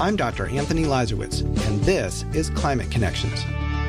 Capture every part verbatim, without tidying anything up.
I'm Doctor Anthony Lazarowitz, and this is Climate Connections.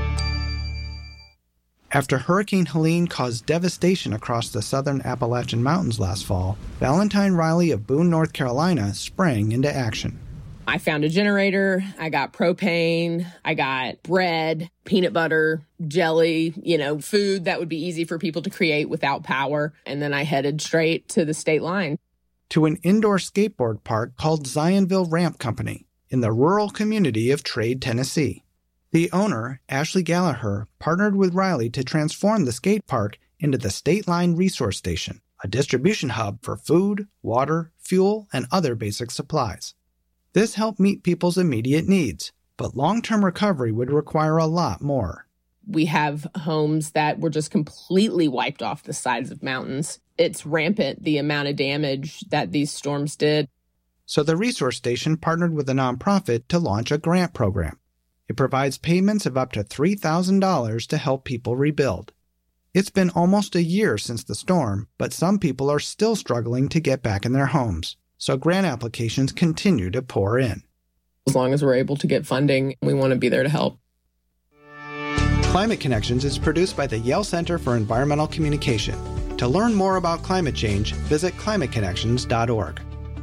After Hurricane Helene caused devastation across the southern Appalachian Mountains last fall, Valentine Riley of Boone, North Carolina, sprang into action. I found a generator, I got propane, I got bread, peanut butter, jelly, you know, food that would be easy for people to create without power. And then I headed straight to the state line. To an indoor skateboard park called Zionville Ramp Company in the rural community of Trade, Tennessee. The owner, Ashley Gallagher, partnered with Riley to transform the skate park into the State Line Resource Station, a distribution hub for food, water, fuel, and other basic supplies. This helped meet people's immediate needs, but long-term recovery would require a lot more. We have homes that were just completely wiped off the sides of mountains. It's rampant, the amount of damage that these storms did. So the resource station partnered with a nonprofit to launch a grant program. It provides payments of up to three thousand dollars to help people rebuild. It's been almost a year since the storm, but some people are still struggling to get back in their homes. So grant applications continue to pour in. As long as we're able to get funding, we want to be there to help. Climate Connections is produced by the Yale Center for Environmental Communication. To learn more about climate change, visit climate connections dot org.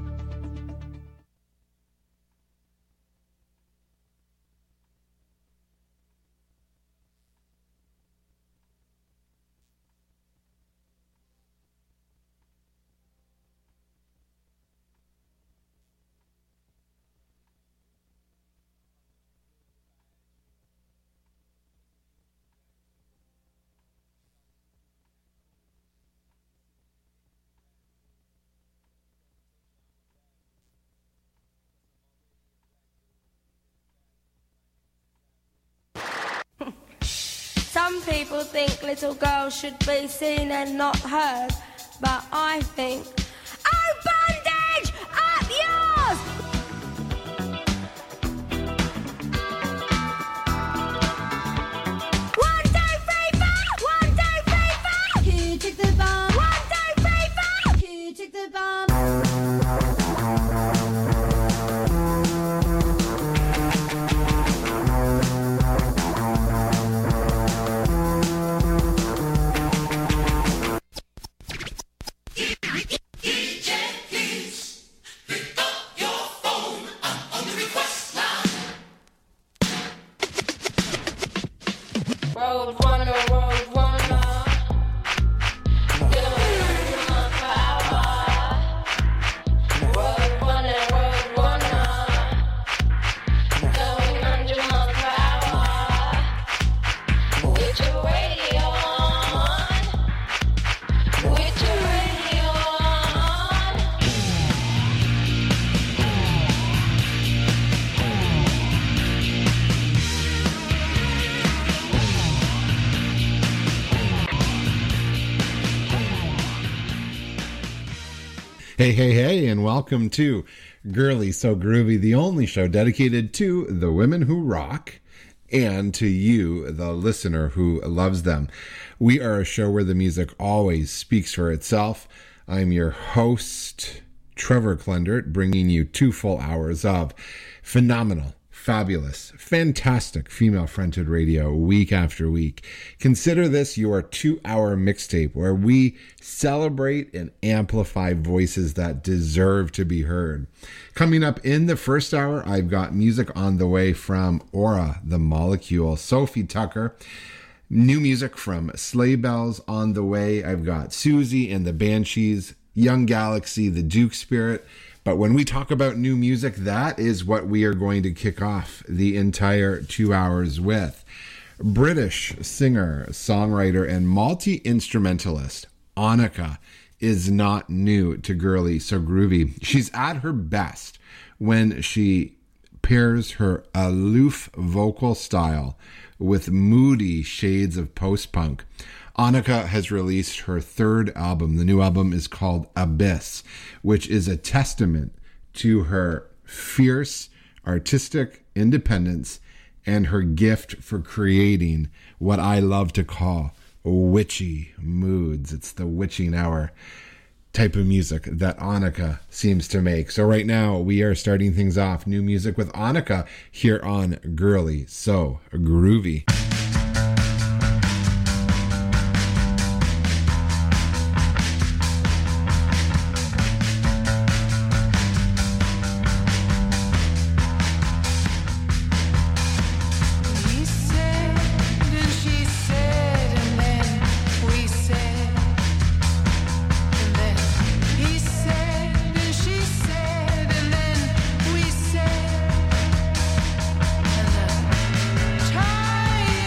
Some people think little girls should be seen and not heard, but I think, oh, bandage, up yours! One, two, three, four! One, two, three, four! Who took the bomb? One, two, three, four! Who took the bomb? Hey, hey, hey, and welcome to Girly So Groovy, the only show dedicated to the women who rock and to you, the listener who loves them. We are a show where the music always speaks for itself. I'm your host, Trevor Klendert, bringing you two full hours of phenomenal, fabulous, fantastic female-fronted radio week after week. Consider this your two-hour mixtape where we celebrate and amplify voices that deserve to be heard. Coming up in the first hour, I've got music on the way from Aura, the Molecule, Sophie Tucker. New music from Sleigh Bells on the way. I've got Susie and the Banshees, Young Galaxy, the Duke Spirit. But when we talk about new music, that is what we are going to kick off the entire two hours with. British singer, songwriter, and multi-instrumentalist Annika is not new to Girly So Groovy. She's at her best when she pairs her aloof vocal style with moody shades of post-punk. Annika has released her third album. The new album is called Abyss, which is a testament to her fierce artistic independence and her gift for creating what I love to call witchy moods. It's the witching hour. type of music that Annika seems to make. So right now we are starting things off, new music with Annika here on Girly So Groovy. Time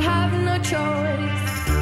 have no choice.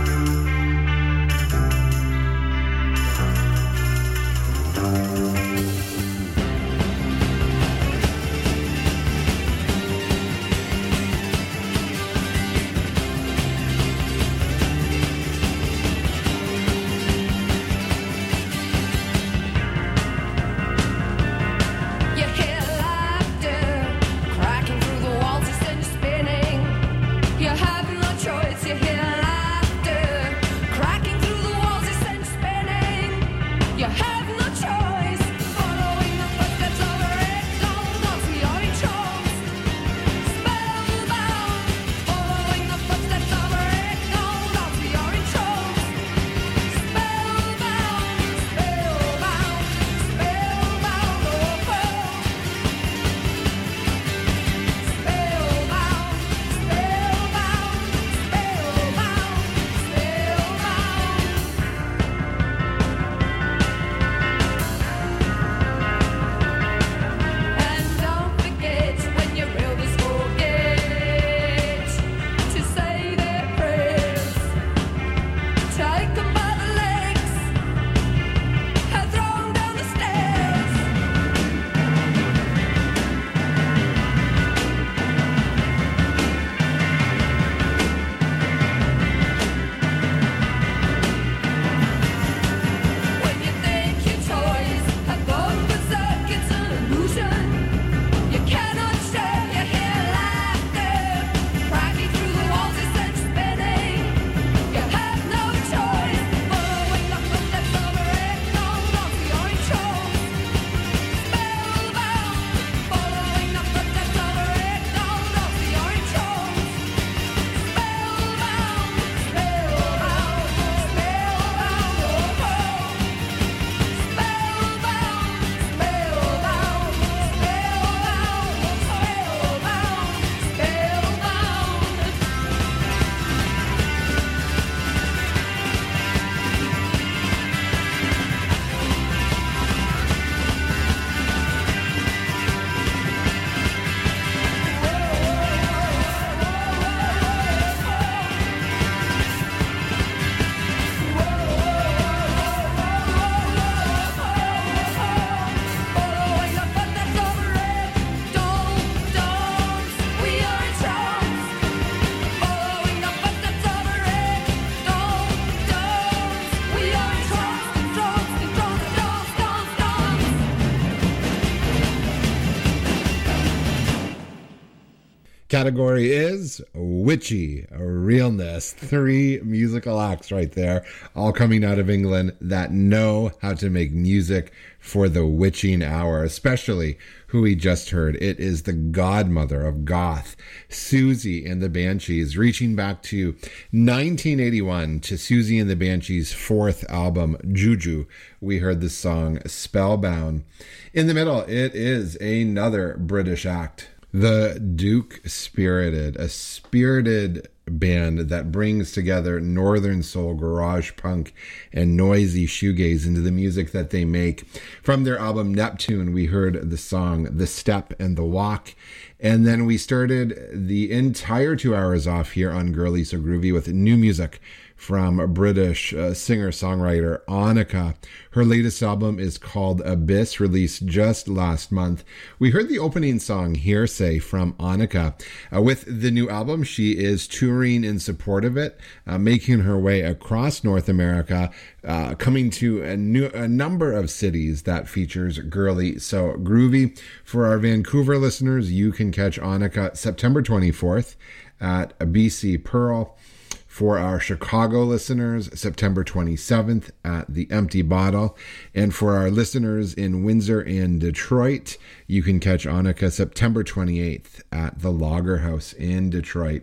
Category is witchy realness. Three musical acts right there, all coming out of England that know how to make music for the witching hour, especially who we just heard. It is the godmother of goth, Siouxsie and the Banshees, reaching back to nineteen eighty-one to Siouxsie and the Banshees' fourth album, Juju. We heard the song Spellbound. In the middle, it is another British act. The Duke Spirited, a spirited band that brings together northern soul, garage punk, and noisy shoegaze into the music that they make. From their album Neptune, we heard the song The Step and the Walk. And then we started the entire two hours off here on Girly So Groovy with new music from a British uh, singer-songwriter Annika. Her latest album is called Abyss, released just last month. We heard the opening song Hearsay from Annika. Uh, with the new album, she is touring in support of it, uh, making her way across North America, uh, coming to a, new, a number of cities that features Girly So Groovy. For our Vancouver listeners, you can catch Annika September twenty-fourth at B C Pearl. For our Chicago listeners, September twenty-seventh at the Empty Bottle. And for our listeners in Windsor and Detroit, you can catch Annika September twenty-eighth at the Lager House in Detroit.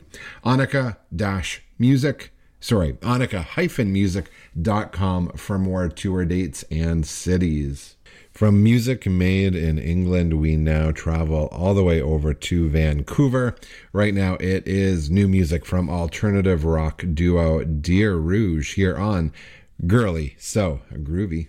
Annika-music, sorry, Annika music dot com for more tour dates and cities. From music made in England, we now travel all the way over to Vancouver. Right now, it is new music from alternative rock duo Dear Rouge here on Girly So Groovy.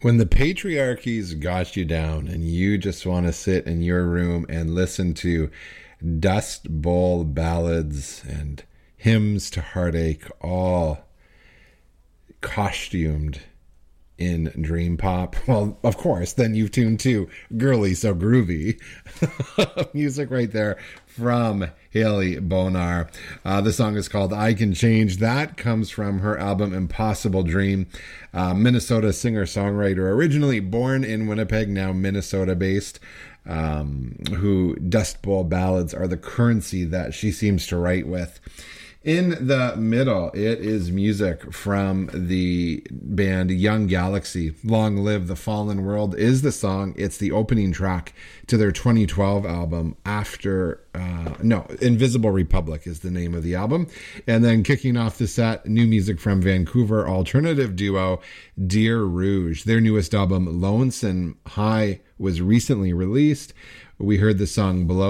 When the patriarchy's got you down and you just want to sit in your room and listen to Dust Bowl ballads and hymns to heartache, all costumed in dream pop, well, of course, then you've tuned to Girly So Groovy. Music right there from Haley Bonar. Uh, the song is called I Can Change. That comes from her album Impossible Dream. Uh, Minnesota singer-songwriter, originally born in Winnipeg, now Minnesota-based, um, who Dust Bowl ballads are the currency that she seems to write with. In the middle, it is music from the band Young Galaxy. Long Live the Fallen World is the song. It's the opening track to their twenty twelve album After, uh, no, Invisible Republic is the name of the album. And then kicking off the set, new music from Vancouver alternative duo Dear Rouge. Their newest album, Lonesome High, was recently released. We heard the song Below